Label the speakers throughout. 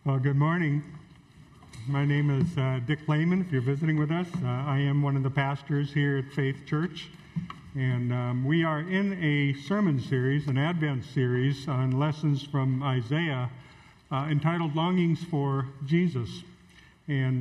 Speaker 1: Well, good morning. My name is Dick Lehman, if you're visiting with us. I am one of the pastors here at Faith Church, and we are in a sermon series, an Advent series, on lessons from Isaiah entitled Longings for Jesus. And,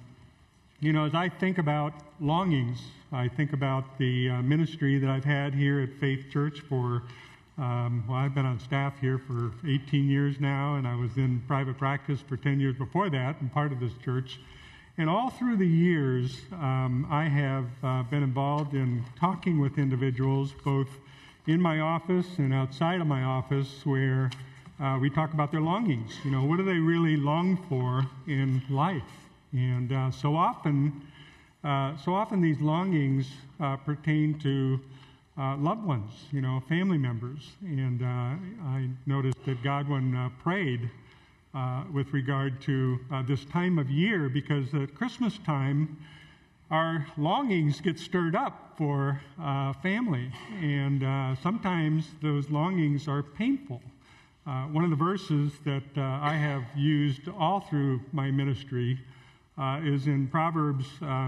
Speaker 1: as I think about longings, I think about the ministry that I've had here at Faith Church for I've been on staff here for 18 years now, and I was in private practice for 10 years before that, and part of this church. And all through the years, I have been involved in talking with individuals, both in my office and outside of my office, where we talk about their longings. What do they really long for in life? And so often these longings pertain to loved ones, family members. And I noticed that Godwin prayed with regard to this time of year, because at Christmas time, our longings get stirred up for family. And sometimes those longings are painful. One of the verses that I have used all through my ministry is in Proverbs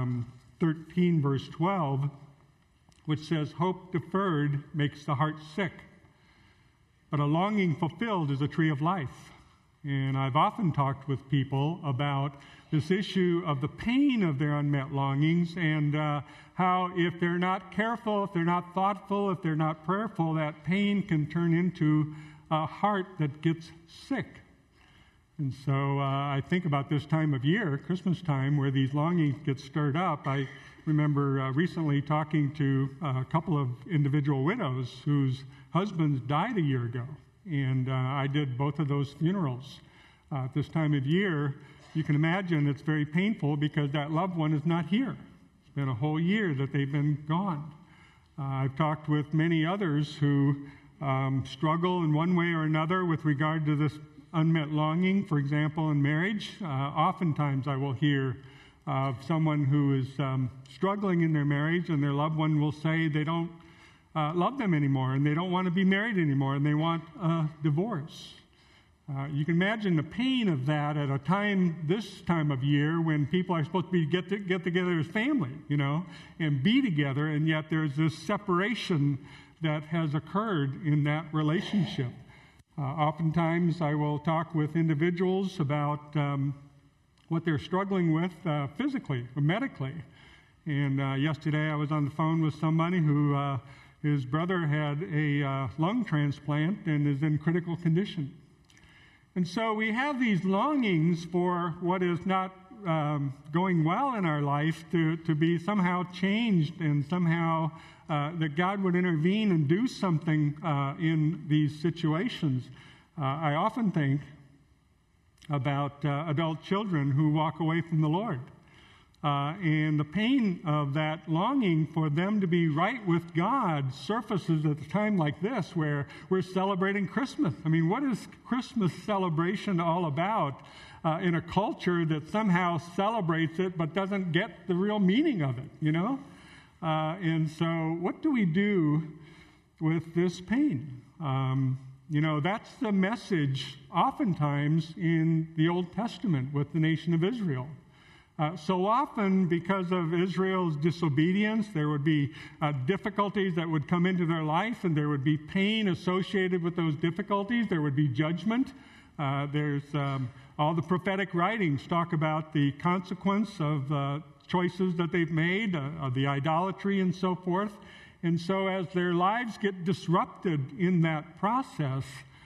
Speaker 1: 13, verse 12, which says, "Hope deferred makes the heart sick, but a longing fulfilled is a tree of life." And I've often talked with people about this issue of the pain of their unmet longings, and how if they're not careful, if they're not thoughtful, if they're not prayerful, that pain can turn into a heart that gets sick. And so I think about this time of year, Christmas time, where these longings get stirred up. I remember recently talking to a couple of individual widows whose husbands died a year ago, and I did both of those funerals. At this time of year, you can imagine it's very painful because that loved one is not here. It's been a whole year that they've been gone. I've talked with many others who struggle in one way or another with regard to this unmet longing. For example, in marriage, oftentimes I will hear of someone who is struggling in their marriage, and their loved one will say they don't love them anymore, and they don't want to be married anymore, and they want a divorce. You can imagine the pain of that at this time of year, when people are supposed to be get together as family, and be together, and yet there's this separation that has occurred in that relationship. Oftentimes I will talk with individuals about what they're struggling with physically or medically. And yesterday I was on the phone with somebody who his brother had a lung transplant and is in critical condition. And so we have these longings for what is not going well in our life to be somehow changed, and somehow that God would intervene and do something in these situations. I often think about adult children who walk away from the Lord. And the pain of that longing for them to be right with God surfaces at a time like this, where we're celebrating Christmas. I mean, what is Christmas celebration all about in a culture that somehow celebrates it but doesn't get the real meaning of it, And so what do we do with this pain? That's the message oftentimes in the Old Testament with the nation of Israel. So often, because of Israel's disobedience, there would be difficulties that would come into their life, and there would be pain associated with those difficulties. There would be judgment. There's all the prophetic writings talk about the consequence of choices that they've made, of the idolatry and so forth. And so as their lives get disrupted in that process,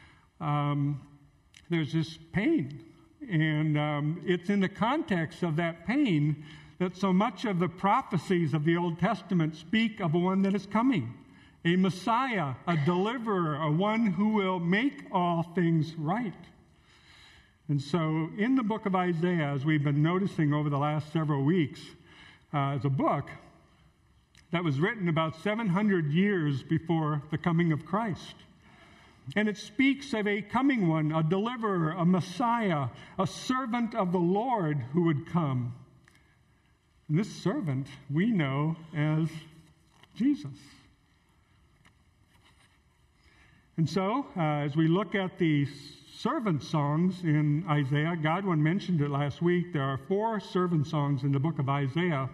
Speaker 1: there's this pain. And it's in the context of that pain that so much of the prophecies of the Old Testament speak of a one that is coming, a Messiah, a deliverer, a one who will make all things right. And so in the book of Isaiah, as we've been noticing over the last several weeks, is a book that was written about 700 years before the coming of Christ. And it speaks of a coming one, a deliverer, a Messiah, a servant of the Lord who would come. And this servant we know as Jesus. And so, as we look at the servant songs in Isaiah. Godwin mentioned it last week. There are 4 servant songs in the book of Isaiah.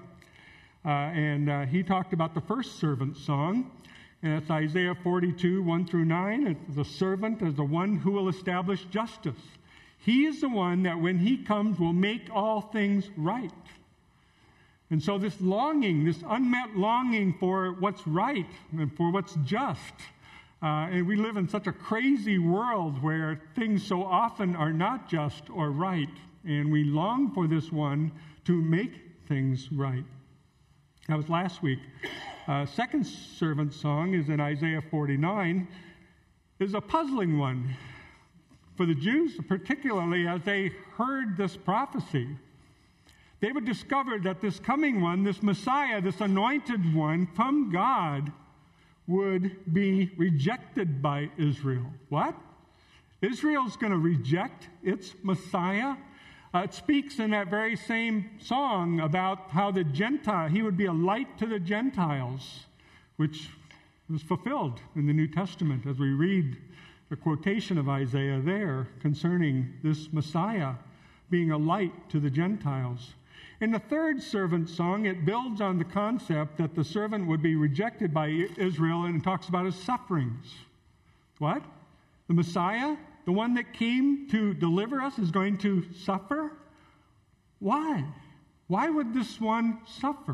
Speaker 1: And he talked about the first servant song. And it's Isaiah 42, 1 through 9. It's the servant as the one who will establish justice. He is the one that when he comes will make all things right. And so this longing, this unmet longing for what's right and for what's just. And we live in such a crazy world where things so often are not just or right. And we long for this one to make things right. That was last week. Second servant song is in Isaiah 49. Is a puzzling one for the Jews, particularly as they heard this prophecy. They would discover that this coming one, this Messiah, this anointed one from God, would be rejected by Israel. What? Israel's going to reject its Messiah? It speaks in that very same song about how he would be a light to the Gentiles, which was fulfilled in the New Testament as we read the quotation of Isaiah there concerning this Messiah being a light to the Gentiles. In the third servant song, it builds on the concept that the servant would be rejected by Israel, and it talks about his sufferings. What? The Messiah, the one that came to deliver us, is going to suffer? Why? Why would this one suffer?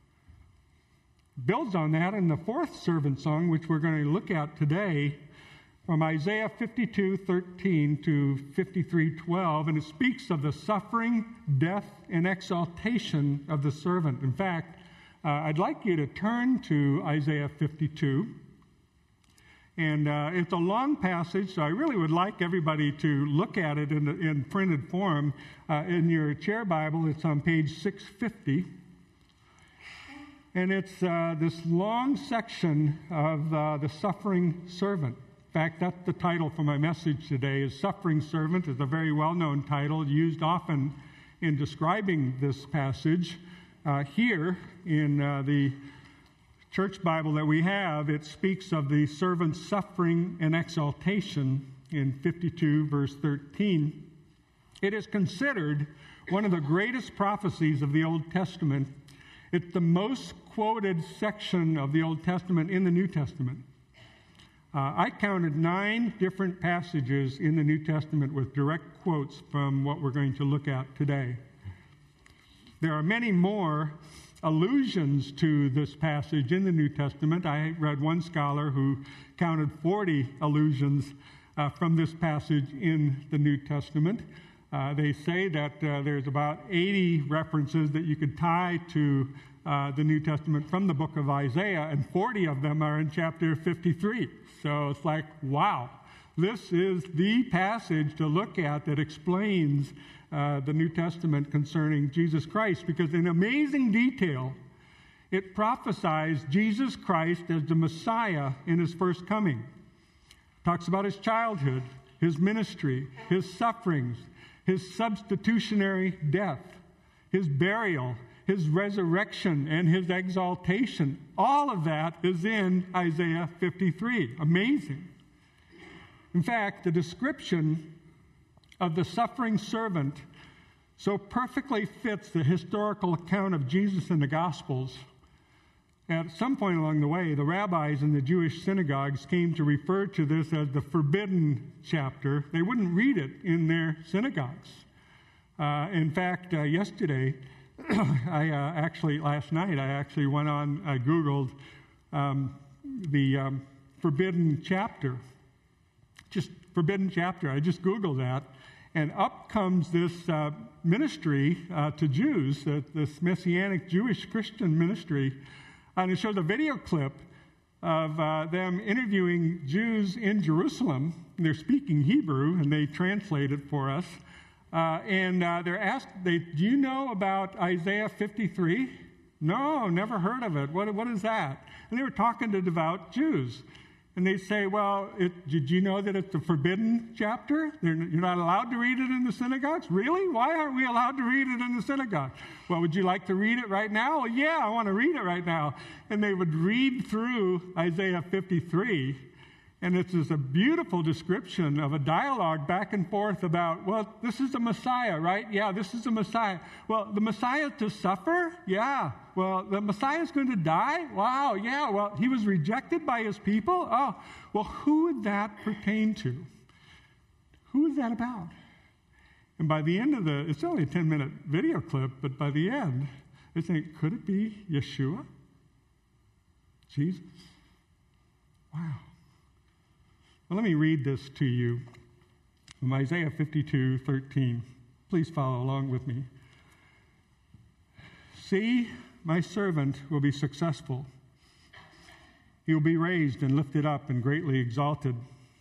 Speaker 1: Builds on that in the fourth servant song, which we're going to look at today, from Isaiah 52:13 to 53:12, and it speaks of the suffering, death, and exaltation of the servant. In fact, I'd like you to turn to Isaiah 52. And it's a long passage, so I really would like everybody to look at it in printed form. In your chair Bible, it's on page 650. And it's this long section of the suffering servant. In fact, that's the title for my message today, is Suffering Servant. It's a very well-known title, used often in describing this passage. Here in the church Bible that we have, it speaks of the servant's suffering and exaltation in 52, verse 13. It is considered one of the greatest prophecies of the Old Testament. It's the most quoted section of the Old Testament in the New Testament. I counted 9 different passages in the New Testament with direct quotes from what we're going to look at today. There are many more allusions to this passage in the New Testament. I read one scholar who counted 40 allusions from this passage in the New Testament. They say that there's about 80 references that you could tie to the New Testament from the book of Isaiah, and 40 of them are in chapter 53. So it's like, wow, this is the passage to look at that explains the New Testament concerning Jesus Christ, because in amazing detail, it prophesies Jesus Christ as the Messiah in his first coming. It talks about his childhood, his ministry, his sufferings, his substitutionary death, his burial, his resurrection, and his exaltation. All of that is in Isaiah 53. Amazing. In fact, the description of the suffering servant so perfectly fits the historical account of Jesus in the Gospels. At some point along the way, the rabbis in the Jewish synagogues came to refer to this as the forbidden chapter. They wouldn't read it in their synagogues. In fact, yesterday, last night, I went on, I Googled the forbidden chapter. Just forbidden chapter. I just Googled that. And up comes this ministry to Jews, this Messianic Jewish Christian ministry. And it shows a video clip of them interviewing Jews in Jerusalem. They're speaking Hebrew, and they translate it for us. They're asked, do you know about Isaiah 53? No, never heard of it. What is that? And they were talking to devout Jews. And they say, well, did you know that it's a forbidden chapter? You're not allowed to read it in the synagogues? Really? Why aren't we allowed to read it in the synagogue? Well, would you like to read it right now? Well, yeah, I want to read it right now. And they would read through Isaiah 53. And it's just a beautiful description of a dialogue back and forth about, well, this is the Messiah, right? Yeah, this is the Messiah. Well, the Messiah to suffer? Yeah. Well, the Messiah is going to die? Wow, yeah. Well, he was rejected by his people? Oh, well, who would that pertain to? Who is that about? And by the end of it's only a 10-minute video clip, but by the end, they think, could it be Yeshua? Jesus? Wow. Well, let me read this to you from Isaiah 52:13. Please follow along with me. See, my servant will be successful. He will be raised and lifted up and greatly exalted.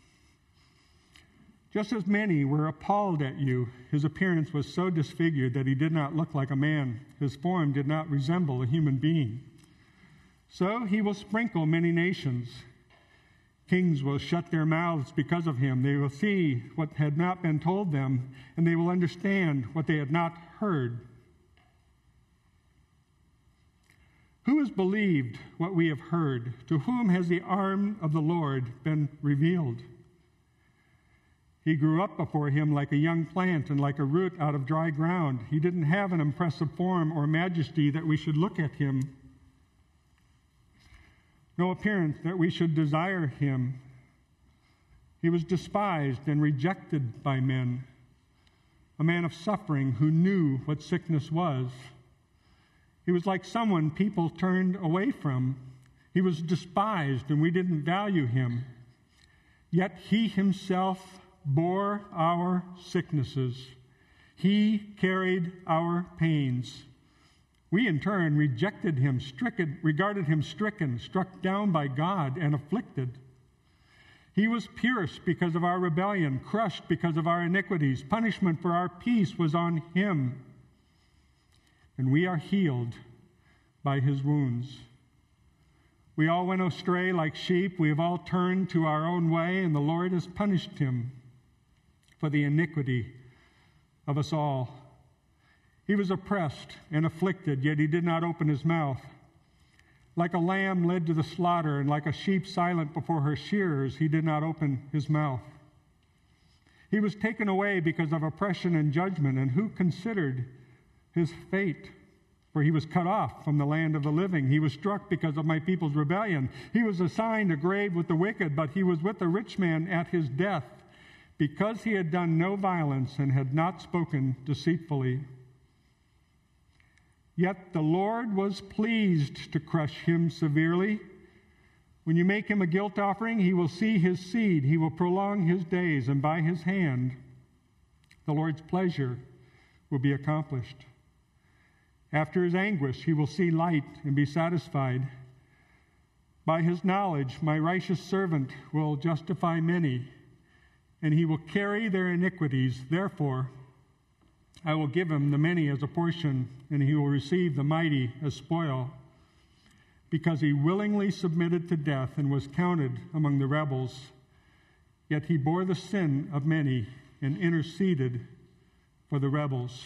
Speaker 1: Just as many were appalled at you, his appearance was so disfigured that he did not look like a man. His form did not resemble a human being. So he will sprinkle many nations. Kings will shut their mouths because of him. They will see what had not been told them, and they will understand what they had not heard. Who has believed what we have heard? To whom has the arm of the Lord been revealed? He grew up before him like a young plant and like a root out of dry ground. He didn't have an impressive form or majesty that we should look at him. No appearance that we should desire him. He was despised and rejected by men, a man of suffering who knew what sickness was. He was like someone people turned away from. He was despised and we didn't value him. Yet he himself bore our sicknesses. He carried our pains. We, in turn, rejected him, regarded him stricken, struck down by God, and afflicted. He was pierced because of our rebellion, crushed because of our iniquities. Punishment for our peace was on him, and we are healed by his wounds. We all went astray like sheep. We have all turned to our own way, and the Lord has punished him for the iniquity of us all. He was oppressed and afflicted, yet he did not open his mouth. Like a lamb led to the slaughter, and like a sheep silent before her shearers, he did not open his mouth. He was taken away because of oppression and judgment, and who considered his fate? For he was cut off from the land of the living. He was struck because of my people's rebellion. He was assigned a grave with the wicked, but he was with the rich man at his death, because he had done no violence and had not spoken deceitfully. Yet the Lord was pleased to crush him severely. When you make him a guilt offering, he will see his seed. He will prolong his days, and by his hand the Lord's pleasure will be accomplished. After his anguish, he will see light and be satisfied. By his knowledge, my righteous servant will justify many, and he will carry their iniquities. Therefore, I will give him the many as a portion, and he will receive the mighty as spoil, because he willingly submitted to death and was counted among the rebels. Yet he bore the sin of many and interceded for the rebels.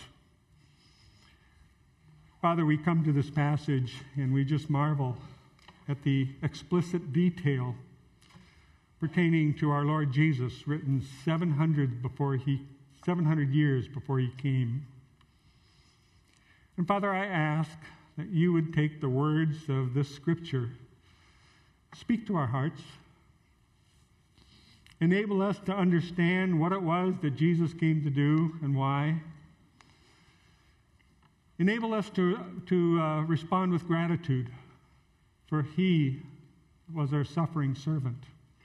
Speaker 1: Father, we come to this passage and we just marvel at the explicit detail pertaining to our Lord Jesus, written 700 years before he came. And Father, I ask that you would take the words of this scripture, speak to our hearts, enable us to understand what it was that Jesus came to do and why. Enable us to respond with gratitude, for he was our suffering servant.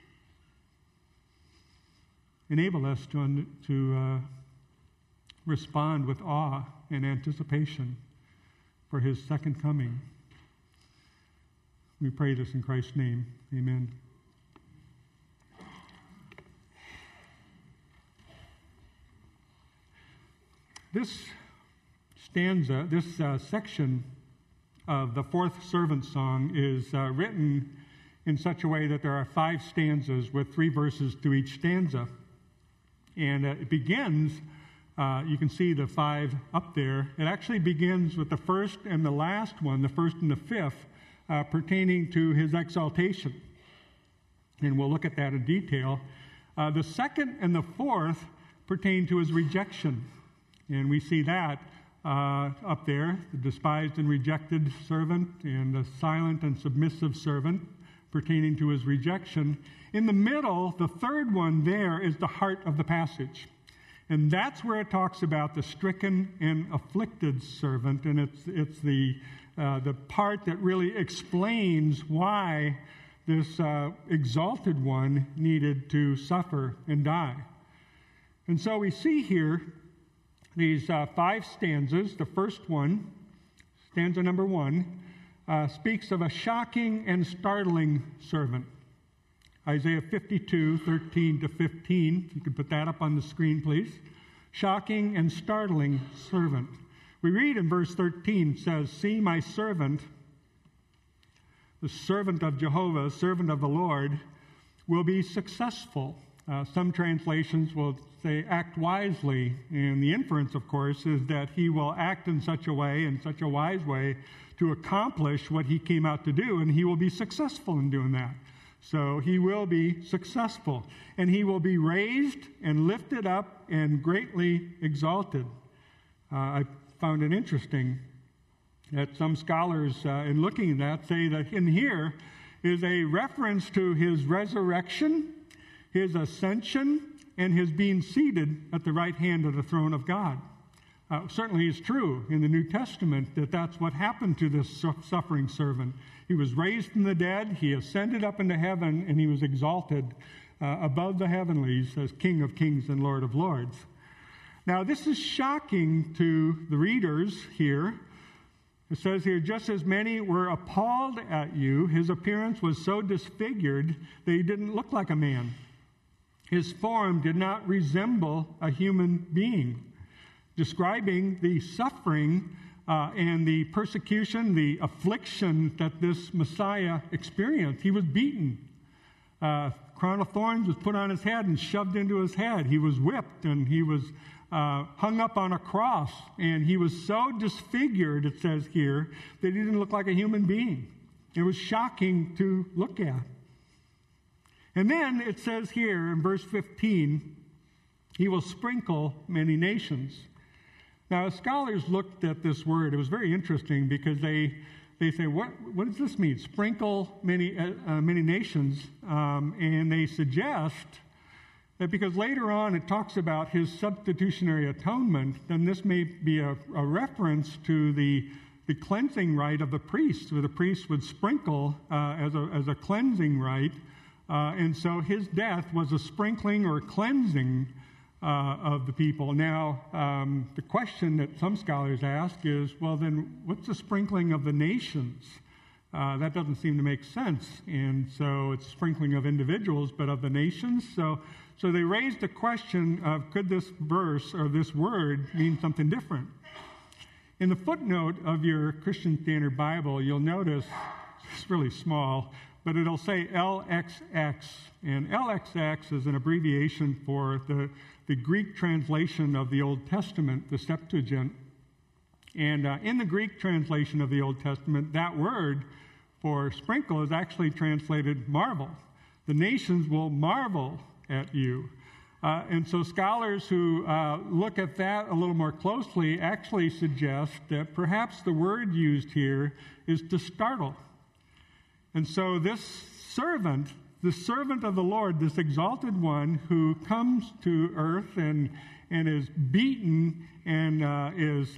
Speaker 1: Enable us to respond with awe and anticipation for his second coming. We pray this in Christ's name. Amen. This stanza, this section of the fourth servant song is written in such a way that there are 5 stanzas with 3 verses to each stanza. And it begins, you can see the 5 up there. It actually begins with the first and the last one, the first and the fifth, pertaining to his exaltation. and we'll look at that in detail. The second and the fourth pertain to his rejection, and we see that up there, the despised and rejected servant and the silent and submissive servant pertaining to his rejection. In the middle, the third one there is the heart of the passage. And that's where it talks about the stricken and afflicted servant, and it's the part that really explains why this exalted one needed to suffer and die. And so we see here these 5 stanzas. The first one, stanza number 1, speaks of a shocking and startling servant. Isaiah 52, 13 to 15. If you could put that up on the screen, please. Shocking and startling servant. We read in verse 13, it says, "See my servant, the servant of Jehovah, servant of the Lord, will be successful." Some translations will say act wisely, and the inference, of course, is that he will act in such a way, in such a wise way, to accomplish what he came out to do, and he will be successful in doing that. So he will be successful, and he will be raised and lifted up and greatly exalted. I found it interesting that some scholars, in looking at that, say that in here is a reference to his resurrection, his ascension, and his being seated at the right hand of the throne of God. Certainly is true in the New Testament that that's what happened to this suffering servant. He was raised from the dead, he ascended up into heaven, and he was exalted above the heavenlies as King of Kings and Lord of Lords. Now, this is shocking to the readers here. It says here, "Just as many were appalled at you, his appearance was so disfigured that he didn't look like a man. His form did not resemble a human being," describing the suffering and the persecution, the affliction that this Messiah experienced. He was beaten. Crown of thorns was put on his head and shoved into his head. He was whipped, and he was hung up on a cross. And he was so disfigured, it says here, that he didn't look like a human being. It was shocking to look at. And then it says here in verse 15, "He will sprinkle many nations." Now, as scholars looked at this word, it was very interesting because they say, what does this mean? Sprinkle many nations, and they suggest that because later on it talks about his substitutionary atonement, then this may be a reference to the cleansing rite of the priest, where the priest would sprinkle as a cleansing rite, and so his death was a sprinkling or cleansing of the people. Now, the question that some scholars ask is, well, then what's the sprinkling of the nations? That doesn't seem to make sense. And so it's sprinkling of individuals, but of the nations. So they raised the question of, could this verse or this word mean something different? In the footnote of your Christian Standard Bible, you'll notice, it's really small, but it'll say LXX. And LXX is an abbreviation for the Greek translation of the Old Testament, the Septuagint. And in the Greek translation of the Old Testament, that word for sprinkle is actually translated marvel. The nations will marvel at you. And so scholars who look at that a little more closely actually suggest that perhaps the word used here is to startle. And so this servant, the servant of the Lord, this exalted one who comes to earth and is beaten and is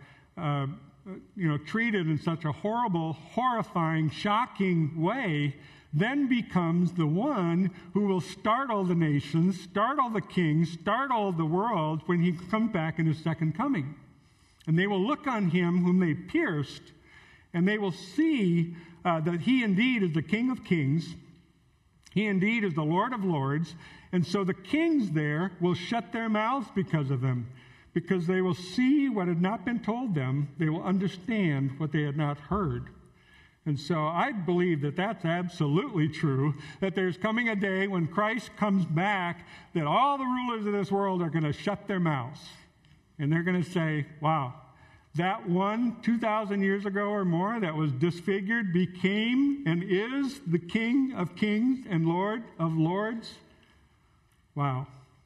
Speaker 1: treated in such a horrible, horrifying, shocking way, then becomes the one who will startle the nations, startle the kings, startle the world when he comes back in his second coming. And they will look on him whom they pierced, and they will see that he indeed is the King of Kings. He indeed is the Lord of Lords. And so the kings there will shut their mouths because of him, because they will see what had not been told them. They will understand what they had not heard. And so I believe that that's absolutely true, that there's coming a day when Christ comes back that all the rulers of this world are going to shut their mouths. And they're going to say, wow, That one 2,000 years ago or more that was disfigured became and is the King of kings and Lord of lords. Wow.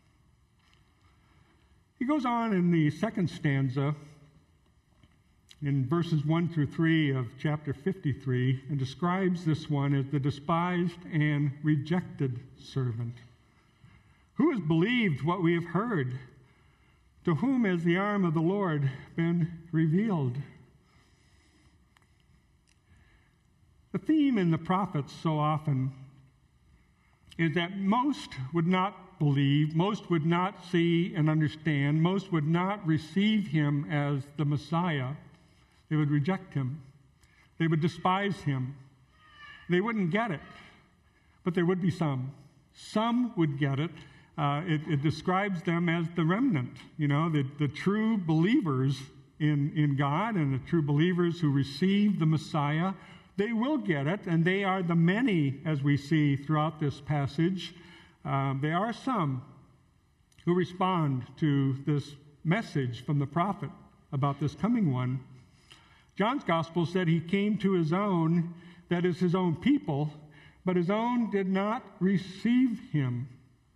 Speaker 1: He goes on in the second stanza, in verses 1 through 3 of chapter 53, and describes this one as the despised and rejected servant. Who has believed what we have heard? To whom has the arm of the Lord been revealed? The theme in the prophets so often is that most would not believe, most would not see and understand, most would not receive him as the Messiah. They would reject him. They would despise him. They wouldn't get it, but there would be some. Some would get it. It describes them as the remnant, the true believers in God and the true believers who receive the Messiah. They will get it, and they are the many, as we see throughout this passage. There are some who respond to this message from the prophet about this coming one. John's gospel said he came to his own, that is his own people, but his own did not receive him.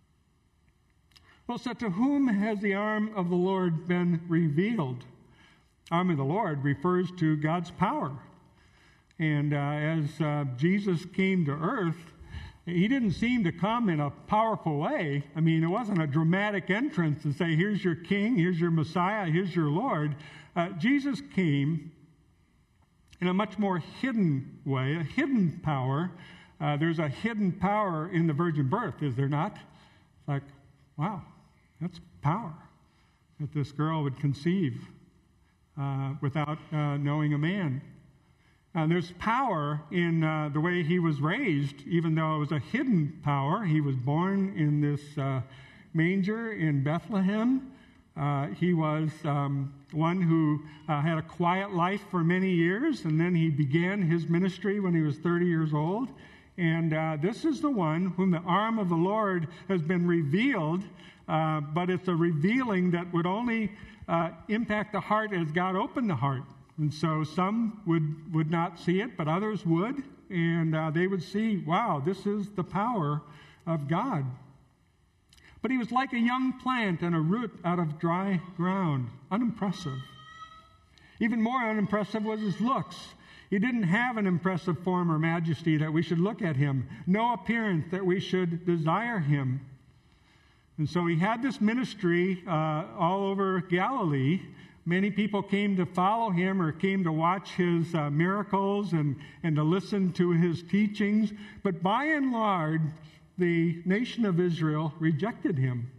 Speaker 1: Well, so to whom has the arm of the Lord been revealed? Arm of the Lord refers to God's power. And as Jesus came to earth, he didn't seem to come in a powerful way. I mean, it wasn't a dramatic entrance to say, here's your king, here's your Messiah, here's your Lord. Jesus came in a much more hidden way, a hidden power. There's a hidden power in the virgin birth, is there not? It's like, wow, that's power, that this girl would conceive without knowing a man. There's power in the way he was raised, even though it was a hidden power. He was born in this manger in Bethlehem. He was one who had a quiet life for many years, and then he began his ministry when he was 30 years old. And this is the one whom the arm of the Lord has been revealed, but it's a revealing that would only impact the heart as God opened the heart. And so some would not see it, but others would, and they would see, wow, this is the power of God. But he was like a young plant and a root out of dry ground, unimpressive. Even more unimpressive was his looks. He didn't have an impressive form or majesty that we should look at him, no appearance that we should desire him. And so he had this ministry all over Galilee. Many people came to follow him or came to watch his miracles and to listen to his teachings. But by and large, the nation of Israel rejected him.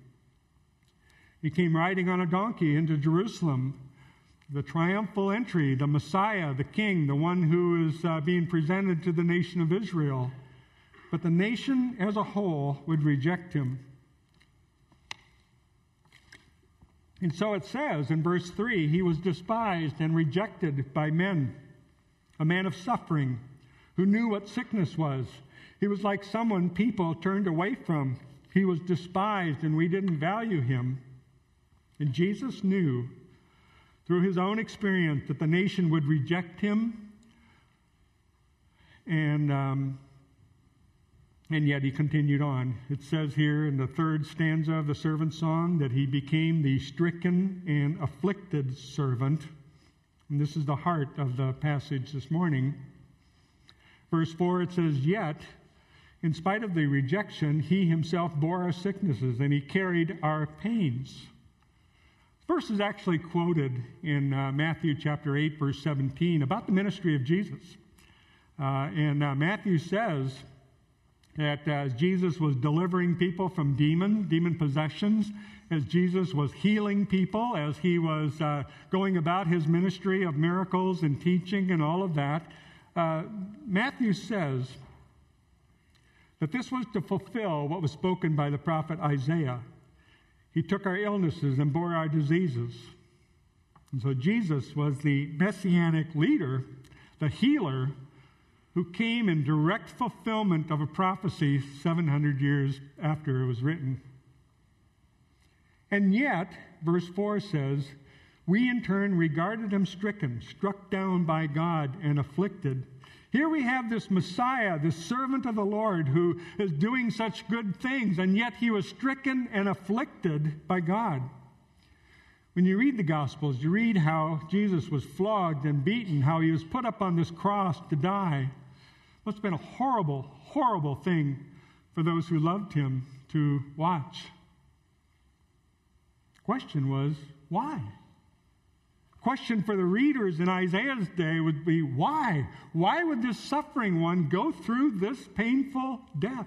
Speaker 1: He came riding on a donkey into Jerusalem, the triumphal entry, the Messiah, the King, the one who is being presented to the nation of Israel. But the nation as a whole would reject him. And so it says in verse 3, he was despised and rejected by men, a man of suffering, who knew what sickness was. He was like someone people turned away from. He was despised, and we didn't value him. And Jesus knew through his own experience that the nation would reject him, and yet he continued on. It says here in the third stanza of the servant song that he became the stricken and afflicted servant. And this is the heart of the passage this morning. Verse 4, it says, yet, in spite of the rejection, he himself bore our sicknesses and he carried our pains. This verse is actually quoted in Matthew chapter 8, verse 17, about the ministry of Jesus. And Matthew says that as Jesus was delivering people from demon possessions, as Jesus was healing people, as he was going about his ministry of miracles and teaching and all of that, Matthew says that this was to fulfill what was spoken by the prophet Isaiah. He took our illnesses and bore our diseases. And so Jesus was the messianic leader, the healer, who came in direct fulfillment of a prophecy 700 years after it was written. And yet, verse 4 says, We in turn regarded him stricken, struck down by God, and afflicted. Here we have this Messiah, this servant of the Lord, who is doing such good things, and yet he was stricken and afflicted by God. When you read the Gospels, you read how Jesus was flogged and beaten, how he was put up on this cross to die. It must have been a horrible, horrible thing for those who loved him to watch. The question was, why? Question for the readers in Isaiah's day would be, why? Why would this suffering one go through this painful death?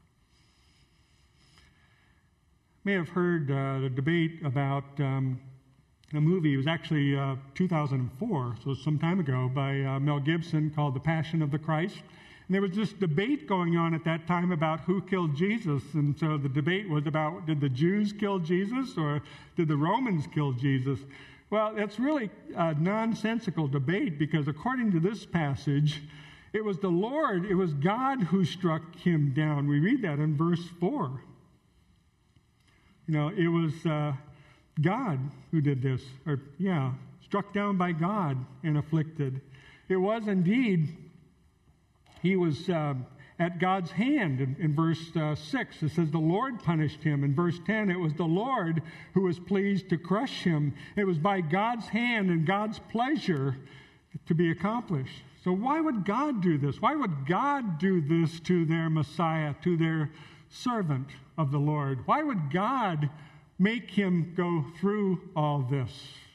Speaker 1: You may have heard the debate about a movie. It was actually 2004, so some time ago, by Mel Gibson, called The Passion of the Christ. And there was this debate going on at that time about who killed Jesus. And so the debate was about, did the Jews kill Jesus or did the Romans kill Jesus? Well, it's really a nonsensical debate, because according to this passage, it was the Lord, it was God who struck him down. We read that in verse 4. It was God who did this, struck down by God and afflicted. It was indeed, he was at God's hand. In verse 6, it says, the Lord punished him. In verse 10, it was the Lord who was pleased to crush him. It was by God's hand and God's pleasure to be accomplished. So why would God do this? Why would God do this to their Messiah, to their servant of the Lord? Why would God make him go through all this?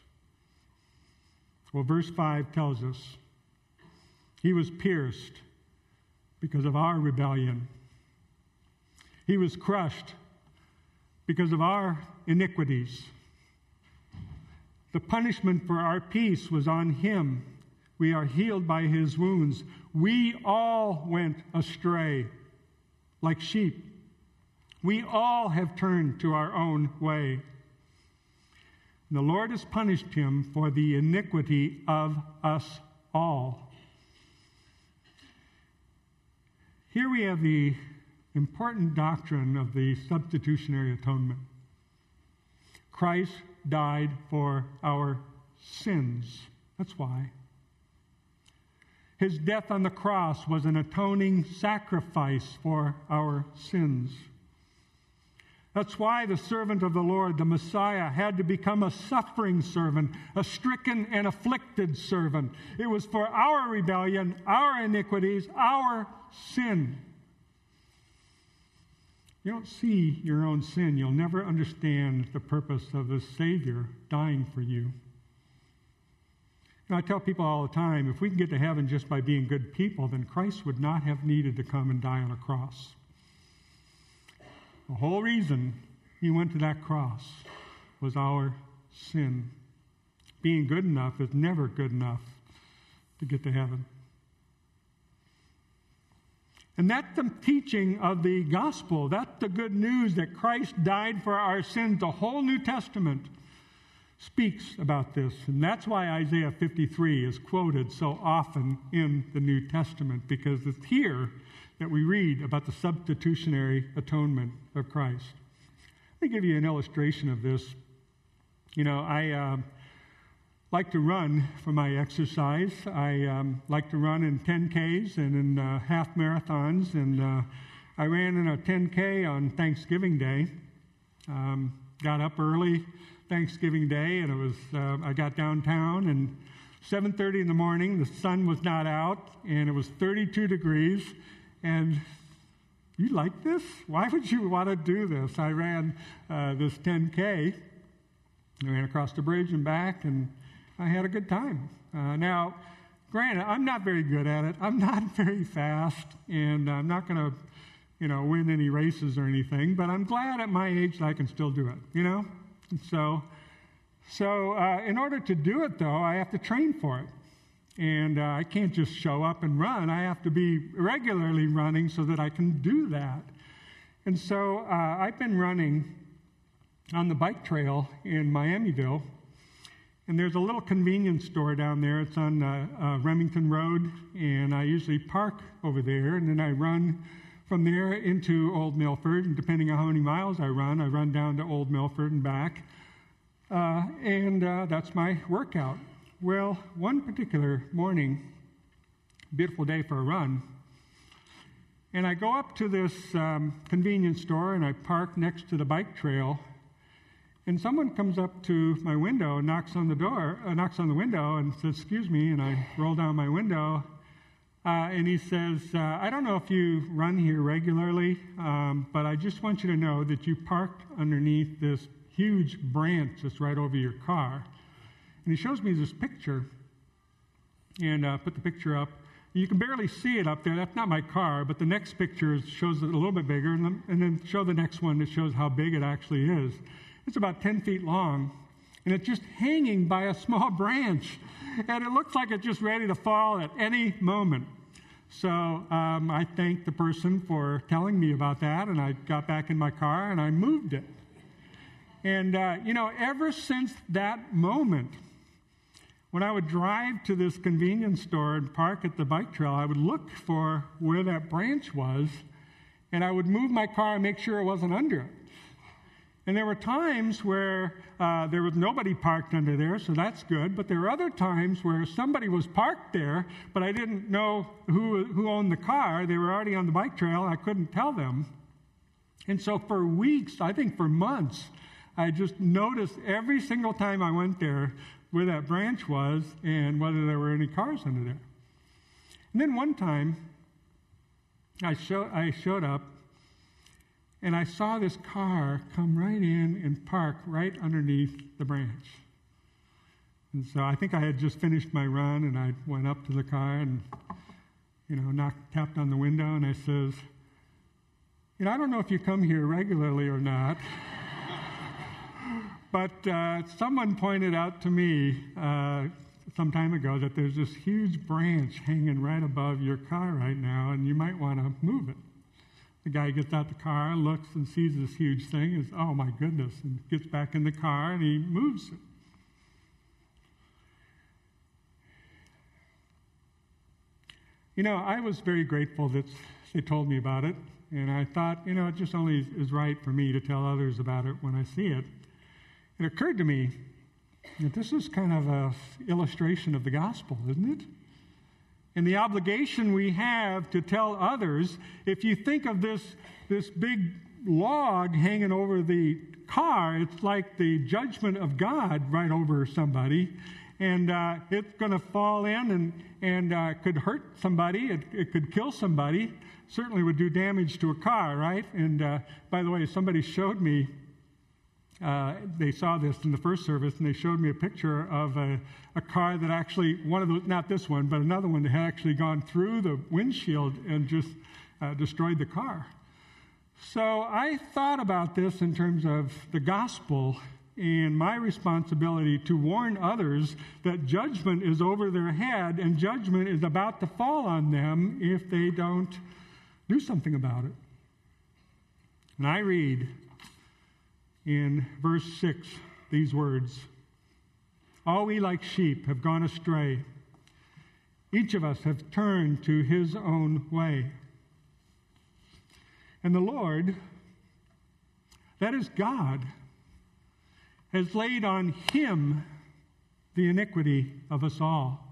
Speaker 1: Well, verse 5 tells us, he was pierced because of our rebellion. He was crushed because of our iniquities. The punishment for our peace was on him. We are healed by his wounds. We all went astray like sheep. We all have turned to our own way. The Lord has punished him for the iniquity of us all. Here we have the important doctrine of the substitutionary atonement. Christ died for our sins. That's why. His death on the cross was an atoning sacrifice for our sins. That's why the servant of the Lord, the Messiah, had to become a suffering servant, a stricken and afflicted servant. It was for our rebellion, our iniquities, our sin. You don't see your own sin, you'll never understand the purpose of the Savior dying for you. I tell people all the time, if we can get to heaven just by being good people, then Christ would not have needed to come and die on a cross. The whole reason he went to that cross was our sin. Being good enough is never good enough to get to heaven. And that's the teaching of the gospel. That's the good news that Christ died for our sins. The whole New Testament speaks about this. And that's why Isaiah 53 is quoted so often in the New Testament, because it's here that we read about the substitutionary atonement of Christ. Let me give you an illustration of this. I like to run for my exercise. I like to run in 10Ks and in half marathons. And I ran in a 10K on Thanksgiving Day. Got up early Thanksgiving Day, and it was I got downtown, and 7:30 in the morning, the sun was not out, and it was 32 degrees. And you like this? Why would you want to do this? I ran this 10K. I ran across the bridge and back, and I had a good time. Now, granted, I'm not very good at it. I'm not very fast, and I'm not going to, win any races or anything. But I'm glad at my age that I can still do it. And so in order to do it, though, I have to train for it. And I can't just show up and run. I have to be regularly running so that I can do that. And so I've been running on the bike trail in Miamiville. And there's a little convenience store down there. It's on Remington Road. And I usually park over there. And then I run from there into Old Milford. And depending on how many miles I run down to Old Milford and back. and that's my workout. Well, one particular morning, beautiful day for a run, and I go up to this convenience store and I park next to the bike trail, and someone comes up to my window and knocks on the window and says, "Excuse me," and I roll down my window, and he says, "I don't know if you run here regularly, but I just want you to know that you parked underneath this huge branch that's right over your car." And he shows me this picture, and put the picture up. You can barely see it up there. That's not my car, but the next picture shows it a little bit bigger, and then show the next one that shows how big it actually is. It's about 10 feet long, and it's just hanging by a small branch, and it looks like it's just ready to fall at any moment. So I thanked the person for telling me about that, and I got back in my car, and I moved it. And, ever since that moment, when I would drive to this convenience store and park at the bike trail, I would look for where that branch was, and I would move my car and make sure it wasn't under it. And there were times where there was nobody parked under there, so that's good. But there were other times where somebody was parked there, but I didn't know who owned the car. They were already on the bike trail, and I couldn't tell them. And so for weeks, I think for months, I just noticed every single time I went there where that branch was and whether there were any cars under there. And then one time, I showed up, and I saw this car come right in and park right underneath the branch. And so I think I had just finished my run, and I went up to the car and, tapped on the window, and I says, "I don't know if you come here regularly or not, but someone pointed out to me some time ago that there's this huge branch hanging right above your car right now, and you might want to move it." The guy gets out the car, looks and sees this huge thing, and says, "Oh my goodness," and gets back in the car and he moves it. I was very grateful that they told me about it, and I thought, it just only is right for me to tell others about it when I see it. It occurred to me that this is kind of an illustration of the gospel, isn't it? And the obligation we have to tell others. If you think of this big log hanging over the car, it's like the judgment of God right over somebody, and it's going to fall in and could hurt somebody. It could kill somebody. Certainly would do damage to a car, right? And by the way, somebody showed me. They saw this in the first service, and they showed me a picture of a car that actually, one of those, not this one, but another one that had actually gone through the windshield and just destroyed the car. So I thought about this in terms of the gospel and my responsibility to warn others that judgment is over their head and judgment is about to fall on them if they don't do something about it. And I read in verse 6 these words, "All we like sheep have gone astray. Each of us have turned to his own way. And the Lord, that is God, has laid on him the iniquity of us all."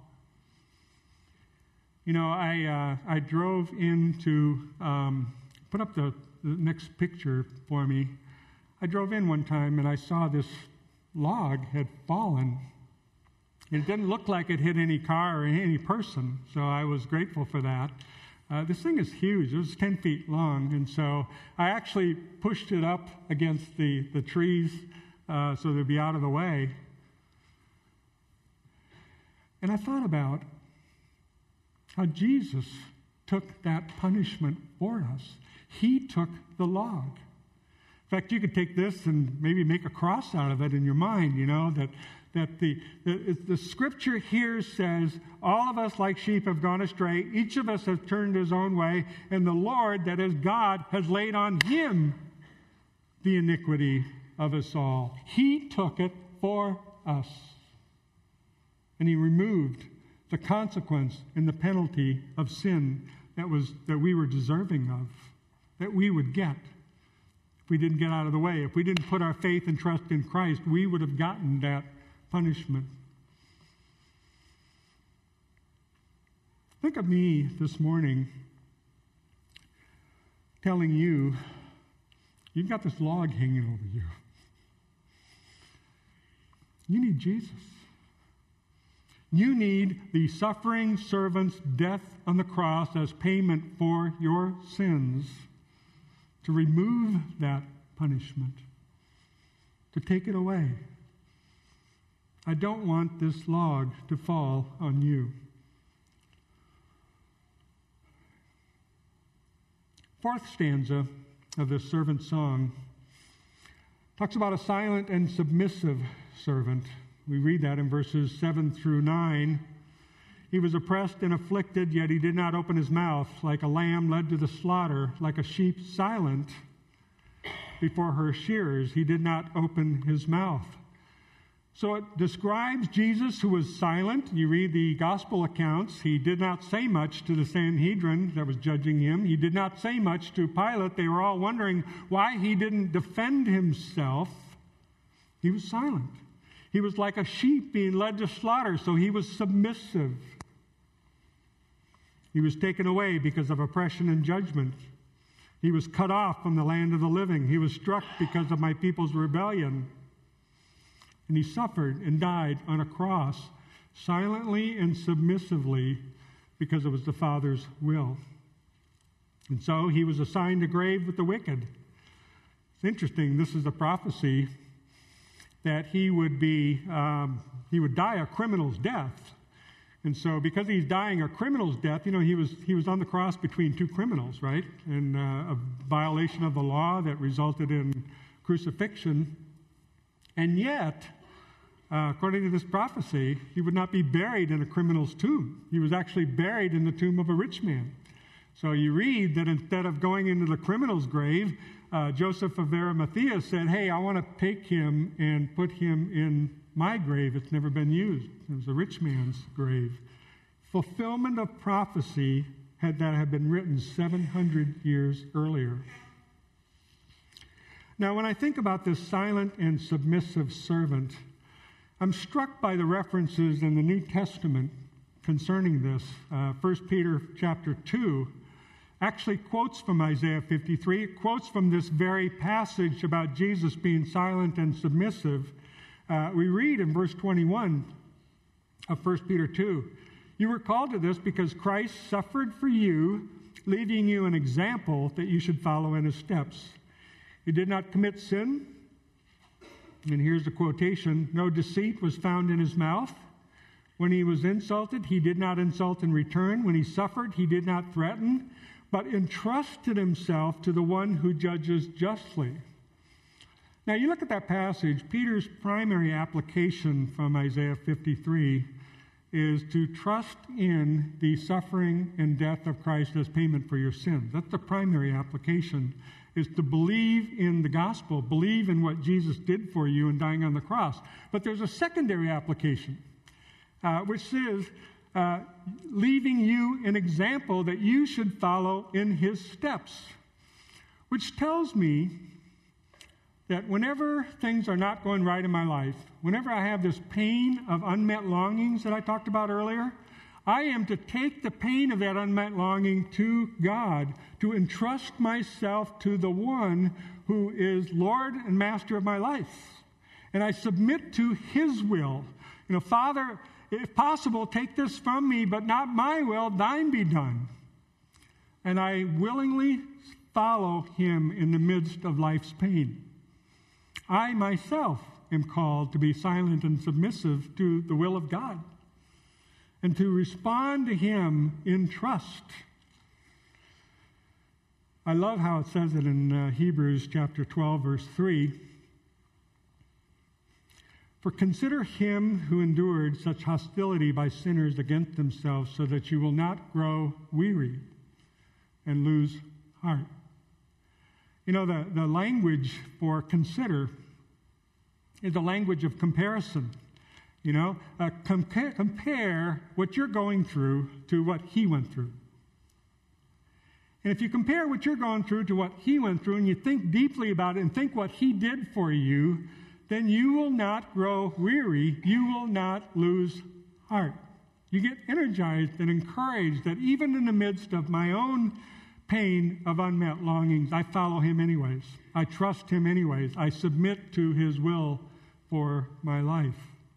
Speaker 1: I drove in to put up the next picture for me. I drove in one time and I saw this log had fallen. It didn't look like it hit any car or any person, so I was grateful for that. This thing is huge. It was 10 feet long, and so I actually pushed it up against the trees so they'd be out of the way. And I thought about how Jesus took that punishment for us. He took the log. In fact, you could take this and maybe make a cross out of it in your mind, that the scripture here says, all of us like sheep have gone astray, each of us has turned his own way, and the Lord, that is God, has laid on him the iniquity of us all. He took it for us. And he removed the consequence and the penalty of sin that we were deserving of, that we would get if we didn't get out of the way. If we didn't put our faith and trust in Christ, we would have gotten that punishment. Think of me this morning telling you, you've got this log hanging over you. You need Jesus. You need the suffering servant's death on the cross as payment for your sins, to remove that punishment, to take it away. I don't want this log to fall on you. Fourth stanza of this servant song talks about a silent and submissive servant. We read that in verses 7 through 9. He was oppressed and afflicted, yet he did not open his mouth. Like a lamb led to the slaughter, like a sheep silent before her shearers, he did not open his mouth. So it describes Jesus, who was silent. You read the gospel accounts. He did not say much to the Sanhedrin that was judging him. He did not say much to Pilate. They were all wondering why he didn't defend himself. He was silent. He was like a sheep being led to slaughter, so he was submissive. He was taken away because of oppression and judgment. He was cut off from the land of the living. He was struck because of my people's rebellion. And he suffered and died on a cross, silently and submissively, because it was the Father's will. And so he was assigned a grave with the wicked. It's interesting, this is a prophecy that he would die a criminal's death. And so because he's dying a criminal's death, he was on the cross between two criminals, right? And a violation of the law that resulted in crucifixion. And yet, according to this prophecy, he would not be buried in a criminal's tomb. He was actually buried in the tomb of a rich man. So you read that instead of going into the criminal's grave, Joseph of Arimathea said, hey, I want to take him and put him in my grave. It's never been used. It was a rich man's grave. Fulfillment of prophecy that had been written 700 years earlier. Now, when I think about this silent and submissive servant, I'm struck by the references in the New Testament concerning this. 1 Peter chapter 2 actually quotes from Isaiah 53. It quotes from this very passage about Jesus being silent and submissive. We read in verse 21 of 1 Peter 2, you were called to this because Christ suffered for you, leaving you an example that you should follow in his steps. He did not commit sin. And here's the quotation, no deceit was found in his mouth. When he was insulted, he did not insult in return. When he suffered, he did not threaten, but entrusted himself to the one who judges justly. Now, you look at that passage, Peter's primary application from Isaiah 53 is to trust in the suffering and death of Christ as payment for your sins. That's the primary application, is to believe in the gospel, believe in what Jesus did for you in dying on the cross. But there's a secondary application, which is leaving you an example that you should follow in his steps, which tells me that whenever things are not going right in my life, whenever I have this pain of unmet longings that I talked about earlier, I am to take the pain of that unmet longing to God, to entrust myself to the one who is Lord and Master of my life. And I submit to his will. Father, if possible, take this from me, but not my will, thine be done. And I willingly follow him in the midst of life's pain. I myself am called to be silent and submissive to the will of God and to respond to him in trust. I love how it says it in Hebrews chapter 12, verse 3. For consider him who endured such hostility by sinners against themselves, so that you will not grow weary and lose heart. The language for consider is a language of comparison. Compare what you're going through to what he went through. And if you compare what you're going through to what he went through, and you think deeply about it and think what he did for you, then you will not grow weary. You will not lose heart. You get energized and encouraged that even in the midst of my own pain of unmet longings, I follow him anyways. I trust him anyways. I submit to his will for my life.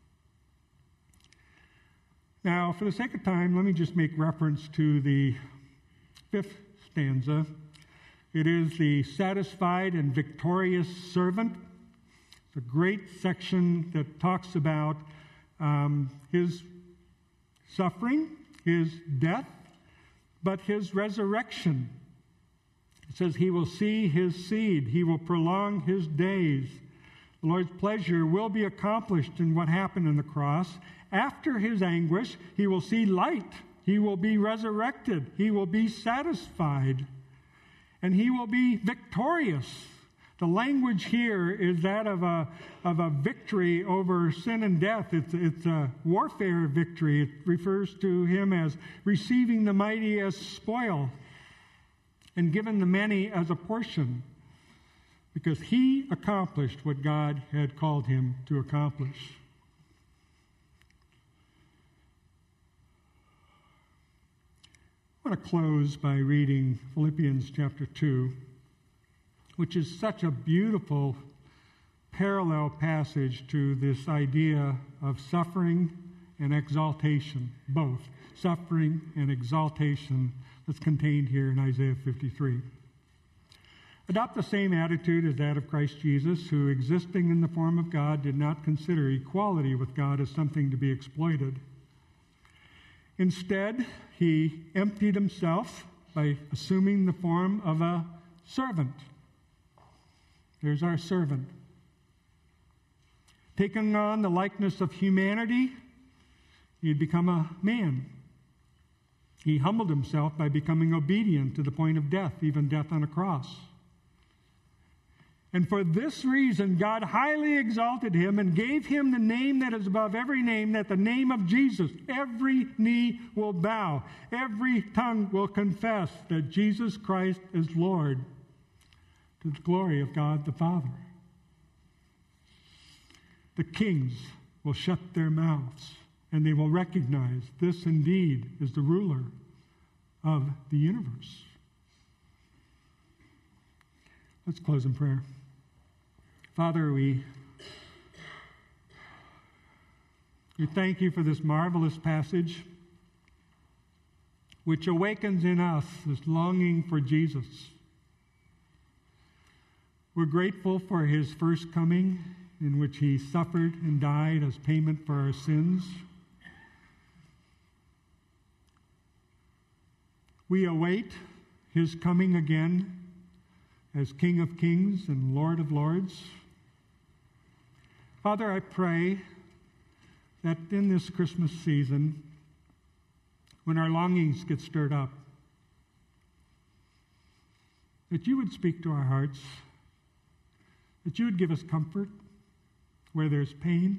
Speaker 1: Now, for the sake of time, let me just make reference to the 5th stanza. It is the satisfied and victorious servant. It's a great section that talks about his suffering, his death, but his resurrection. It says he will see his seed. He will prolong his days. The Lord's pleasure will be accomplished in what happened on the cross. After his anguish, he will see light. He will be resurrected. He will be satisfied. And he will be victorious. The language here is that of a victory over sin and death. It's a warfare victory. It refers to him as receiving the mighty as spoil and given the many as a portion, because he accomplished what God had called him to accomplish. I want to close by reading Philippians chapter 2, which is such a beautiful parallel passage to this idea of suffering and exaltation, both suffering and exaltation that's contained here in Isaiah 53. Adopt the same attitude as that of Christ Jesus, who, existing in the form of God, did not consider equality with God as something to be exploited. Instead, he emptied himself by assuming the form of a servant. There's our servant. Taking on the likeness of humanity, he'd become a man. He humbled himself by becoming obedient to the point of death, even death on a cross. And for this reason, God highly exalted him and gave him the name that is above every name, that the name of Jesus, every knee will bow, every tongue will confess that Jesus Christ is Lord, to the glory of God the Father. The kings will shut their mouths, and they will recognize this indeed is the ruler of the universe. Let's close in prayer. Father, we thank you for this marvelous passage, which awakens in us this longing for Jesus. We're grateful for his first coming, in which he suffered and died as payment for our sins. We await his coming again as King of Kings and Lord of Lords. Father, I pray that in this Christmas season, when our longings get stirred up, that you would speak to our hearts, that you would give us comfort where there's pain,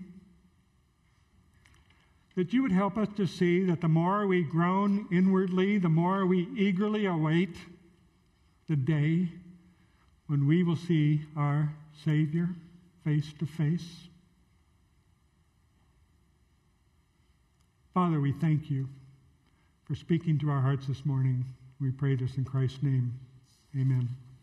Speaker 1: that you would help us to see that the more we groan inwardly, the more we eagerly await the day when we will see our Savior face to face. Father, we thank you for speaking to our hearts this morning. We pray this in Christ's name. Amen.